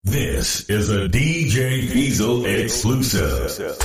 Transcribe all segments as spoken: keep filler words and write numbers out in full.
This is a D J Diesel exclusive.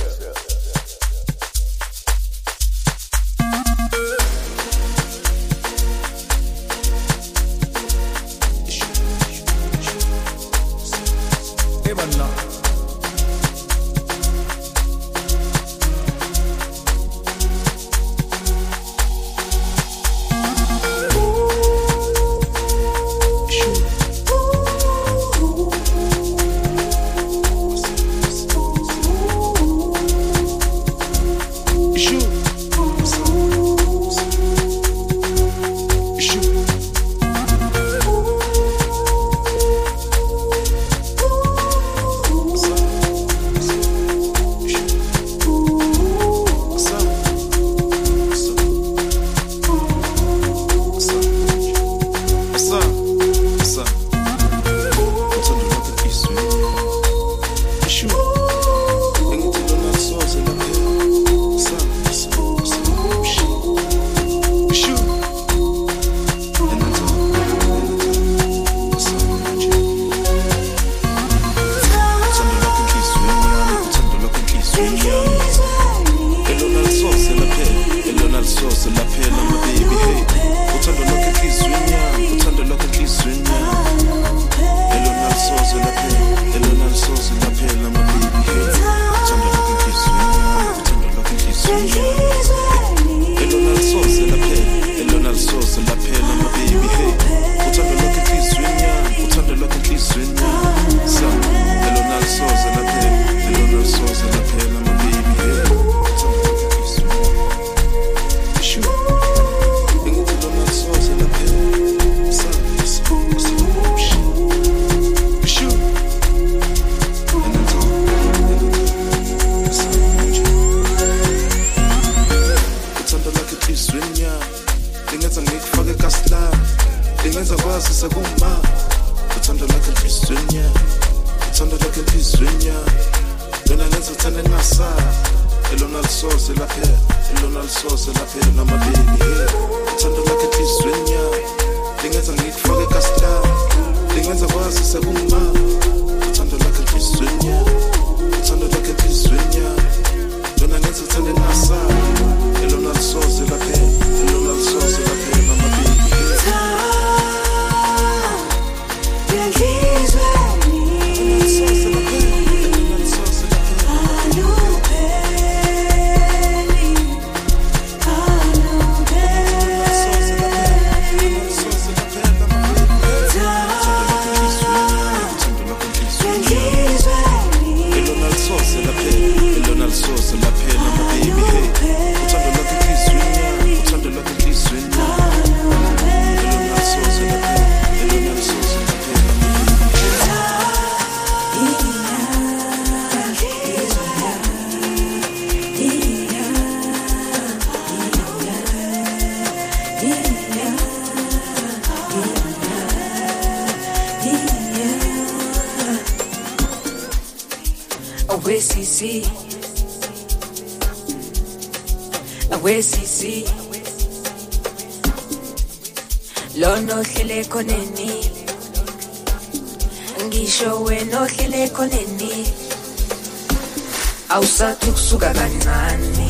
Awusathukusuka kancane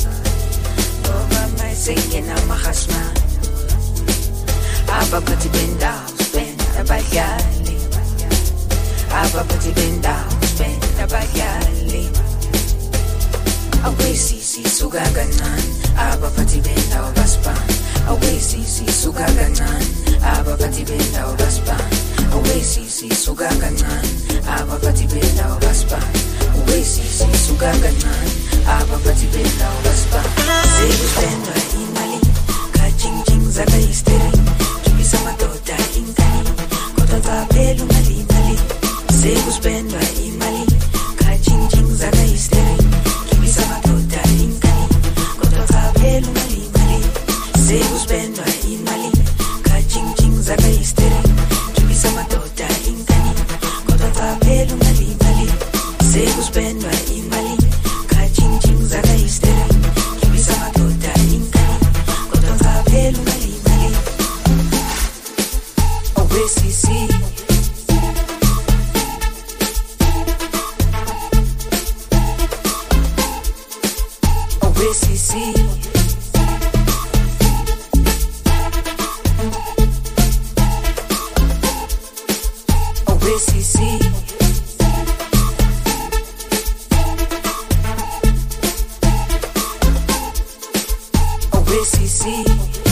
ngoba mayisengena amahasma abaphathi bendawo spend abadlali abaphathi bendawo spend abadlali awesisi suka kancane abaphathi bendawo baspan awesisi suka kancane abaphathi bendawo baspan awesisi suka kancane abaphathi bendawo baspan awesisi suka kancane abaphathi bendawo baspan sekupendwa imali kajingjing zaka history tubisa madoda ingani kodwa zabela umali imali sekupendwa imali kajingjing zaka history tubisa madoda ingani kodwa zabela umali imali sekupendwa imali kajingjing zaka history tubisa madoda ingani kodwa zabela umali imali sekupendwa imali kajingjing zaka history tubisa madoda ingani kodwa zabela umali imali awesisi away C C. Away C C.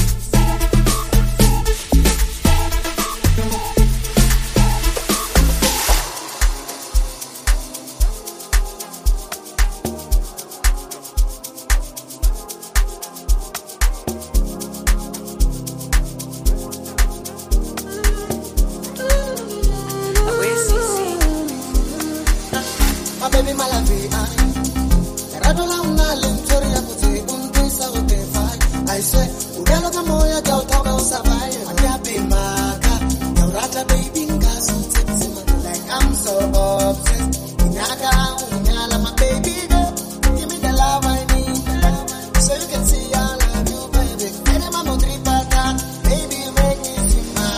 Baby, my love, I don't know una lentoria puti un pisa o te fai. I say, ugalo kama moya ka utoka usafai. Akiapi maka, yaurata baby ngaso tepsima. Like I'm so obsessed. Inaka unyala my baby girl. Give me the love I need. So you can see I love you, baby. Ene mamo tripata, baby make me sing my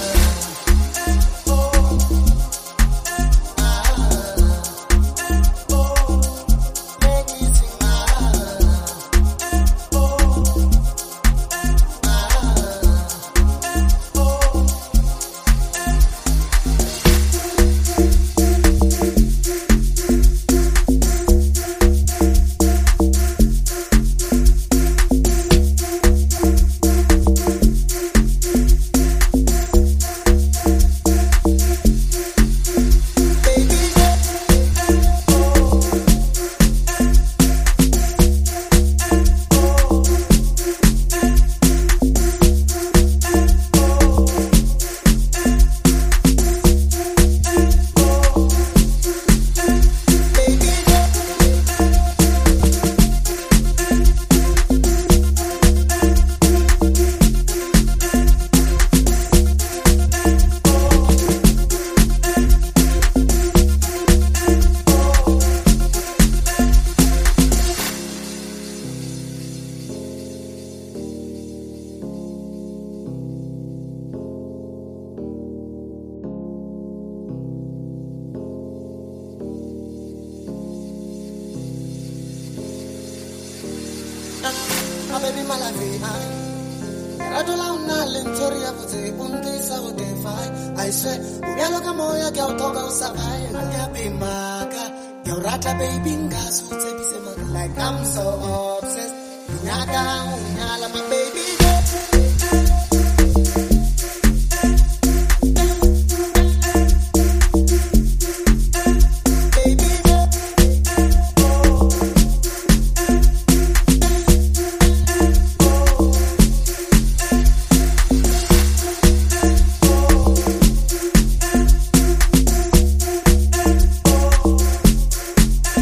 my baby, my love, I don't know una lentoria puti un pisa o te fai. I say, ugalo kama moya ka utoka usafai. Akiapi maka, yaurata baby ngaso tepsima. Like I'm so obsessed. Inaka unyala my baby girl.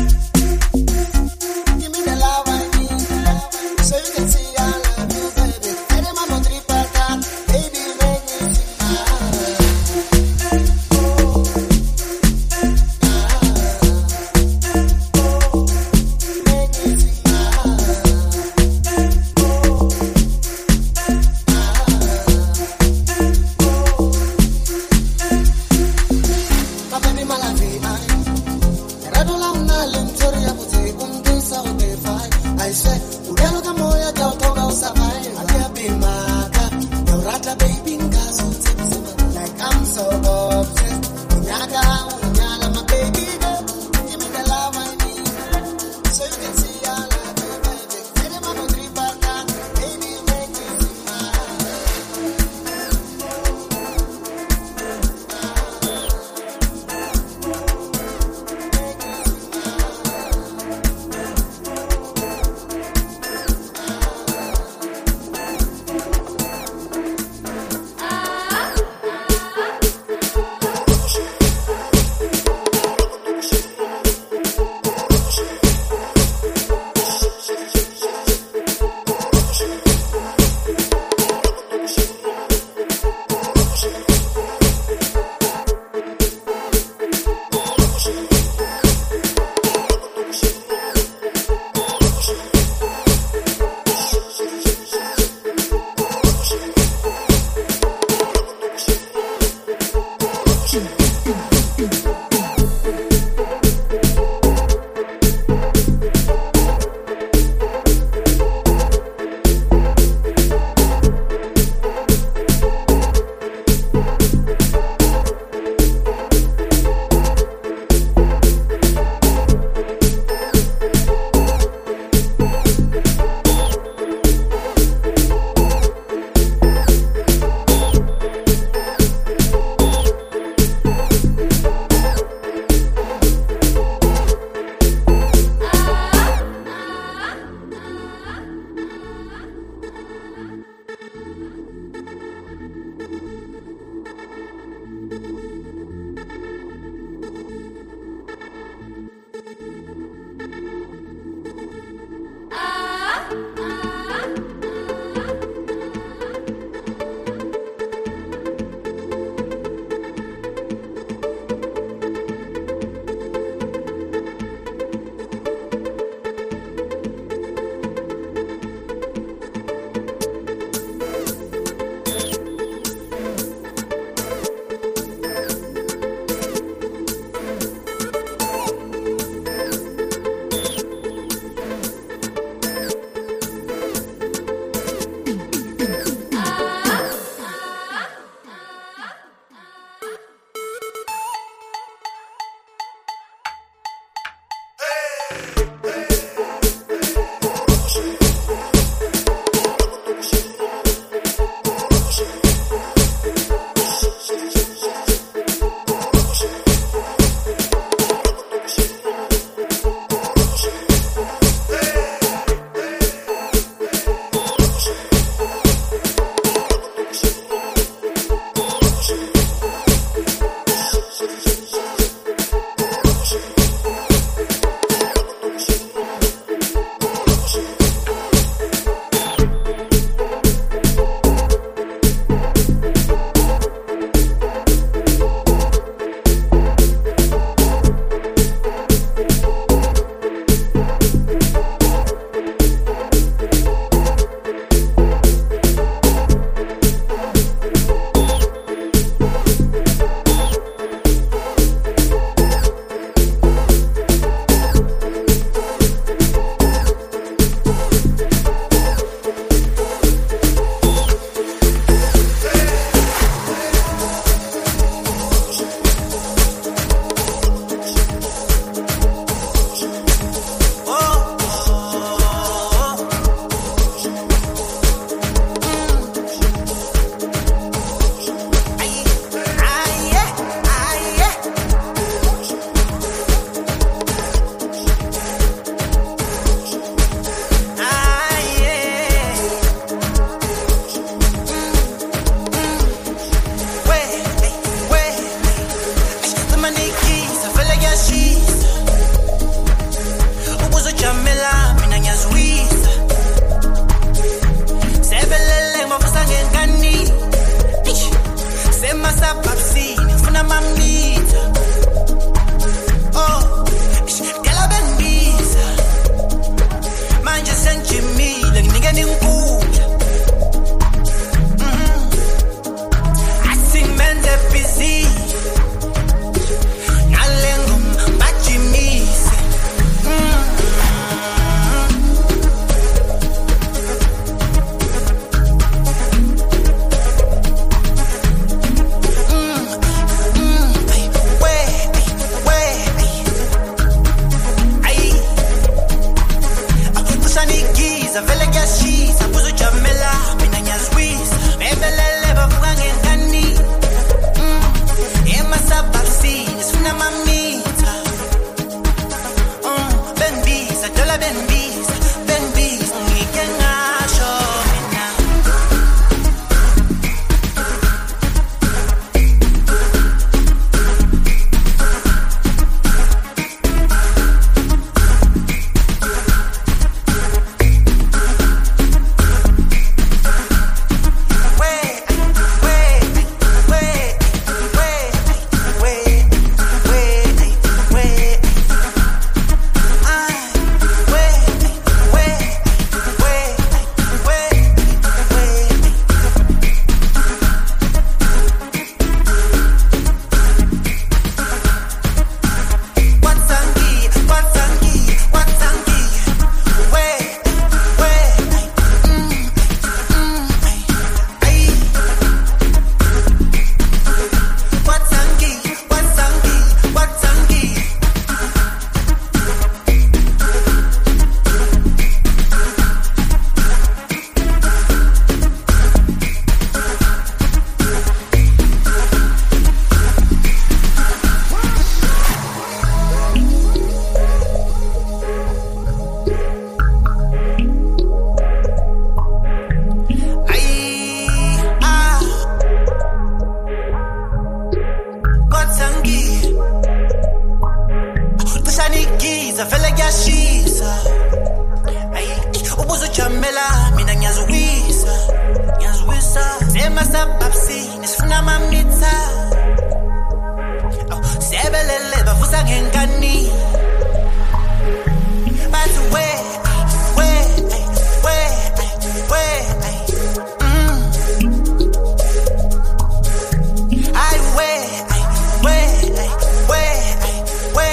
So you can see I love you, baby. Ubuzujamela mina ngiyazwisa sebelele mafusa ngengani sema sababsini funa mamita oh ngela bengiza manje senjimile nginike ninkundla mhm asimenze busy nalengo bajimise mhm vele ngiyashisa ubuzujamela mina ngiyazwisa bebelele bavuka ngengani emasabhabsini sifuna mamita bengibiza dola bengibiza bengibiza ngike ngasho mina vele ngiyashisa ubuzujamela mina ngiyazwisa ngiyazwisa semasabhabsini sifuna mamita sebelele bavusa ngengani bathi we we we we mm ay we we we we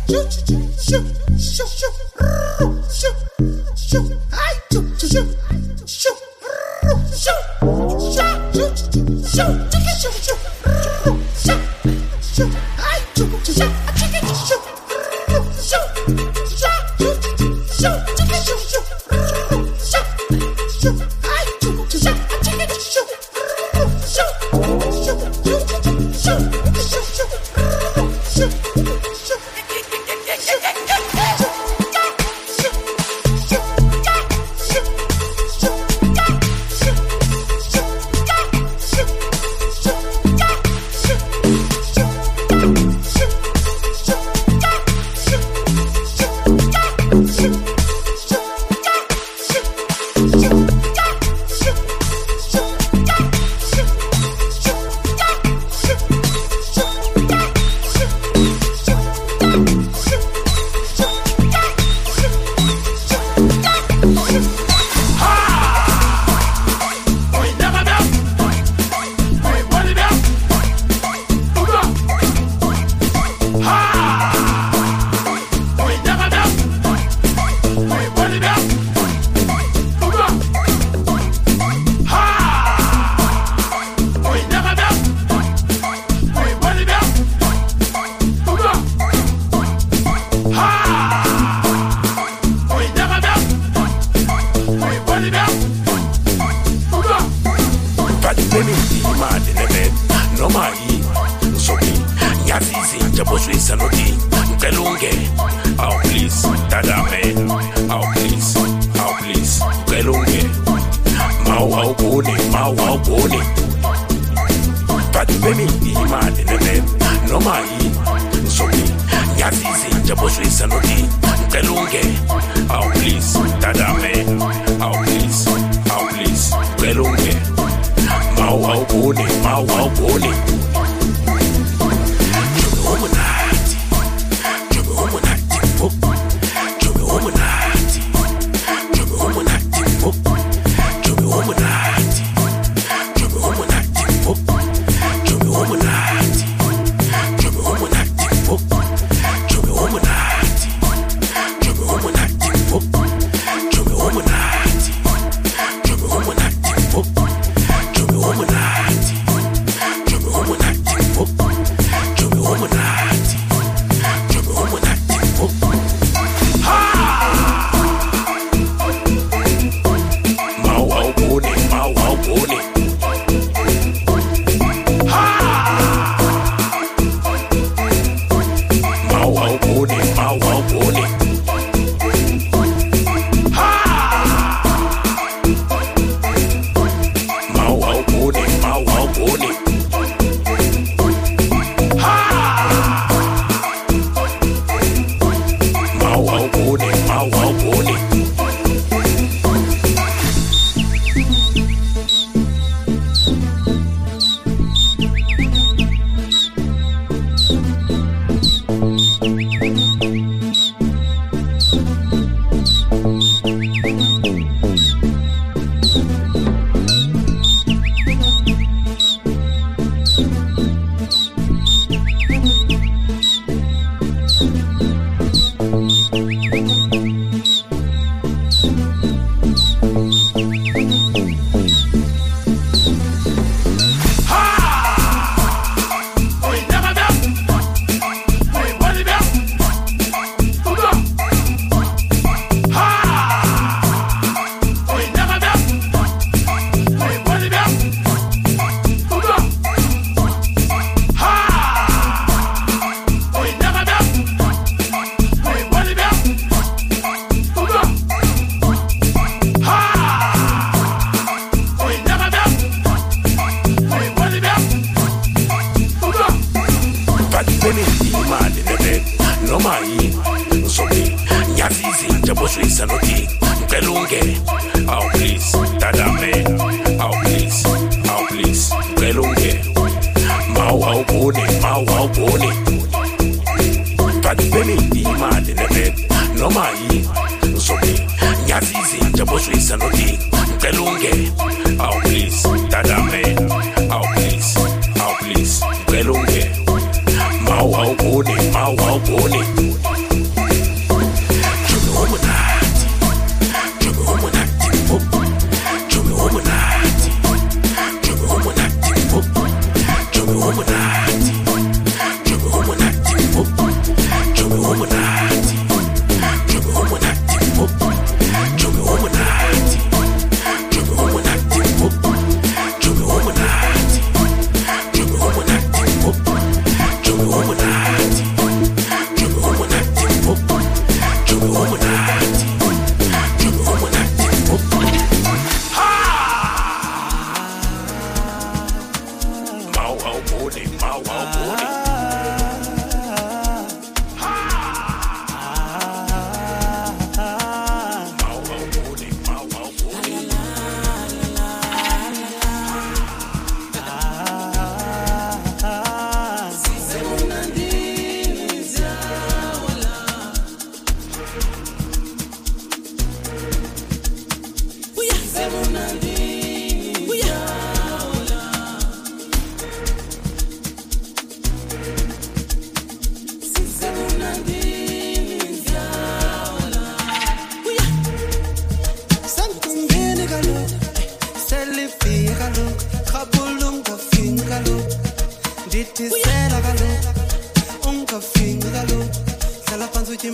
Mau au boni, mau au boni.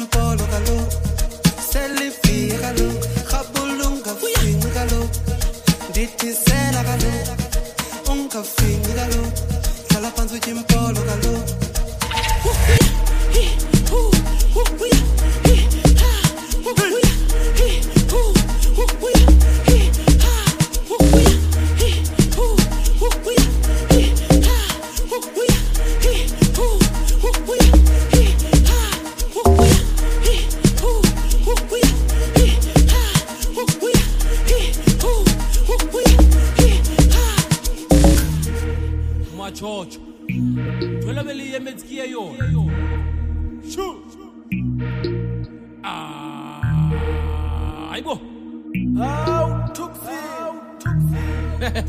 jimpolo kalo selfie kalo khabulunga fingi kalo dithi sela kalo unga fingi kalo khala phansi jimpolo kalo Chocho Twela beli yemetsikia yo Shu Ah Aibo How took feel took feel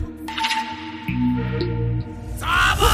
Saba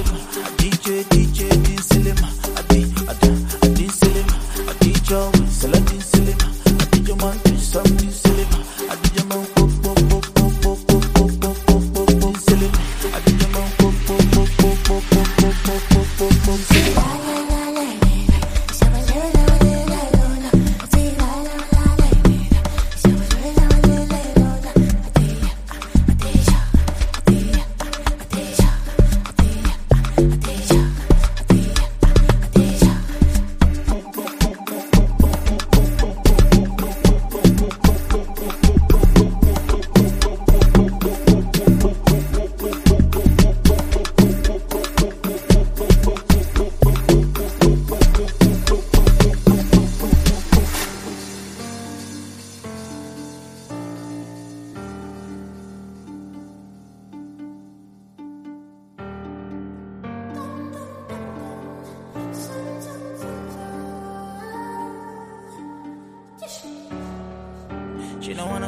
D J, D J, D Silema, Adi, Adi, Adi Silema, Adi Joe,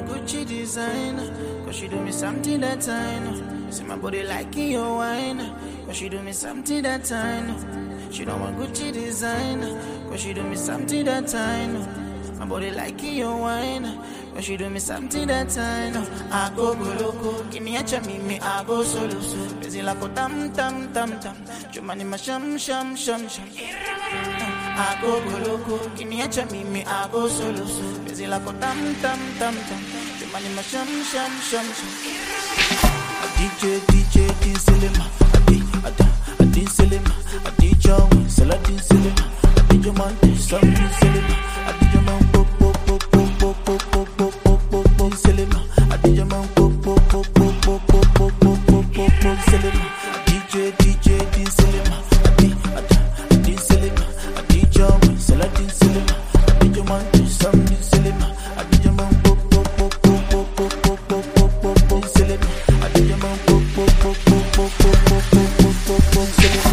Gucci designer, cause she do me something that I know. See my body like your wine, cause she do me something that I know. She don't want Gucci designer, cause she do me something that I know. My body like your wine, cause she do me something that I know. I go go loco, kiniacha mimi I go solo so. Busy like a tam tam tam tam, chumani ma sham sham sham sham. I go go loco, kiniacha mimi I go solo so. Busy like a tam tam tam tam, chumani ma sham sham sham sham. A D J D J din selema, a D a da a din selema, a D J one sela din selema, a D J man din sam din selema, a D J man pop pop pop pop pop pop pop pop pop pop pop selema, a D J man pop pop pop pop pop pop pop pop pop pop pop selema, a D J D J din selema, a D a da a din selema, a D J one sela din selema, a D J man din sam din selema, a D J man pop pop pop pop pop pop pop pop pop pop pop selema, a D J man pop pop pop pop pop pop pop pop pop pop selema.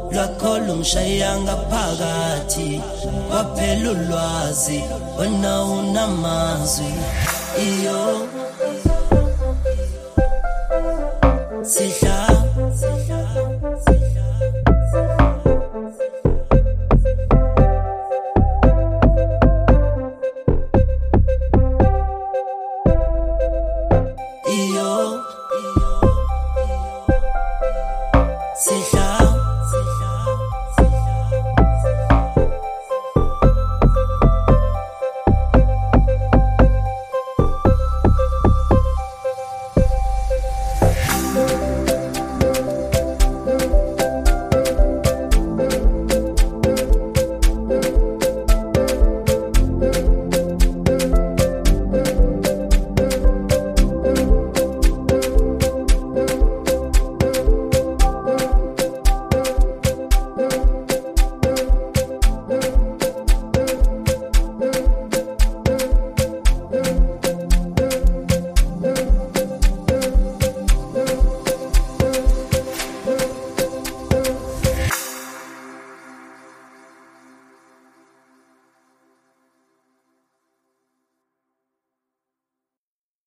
lwakho lungishaya ngaphakathi waphela ulwazi wena unamazwi iyo sihla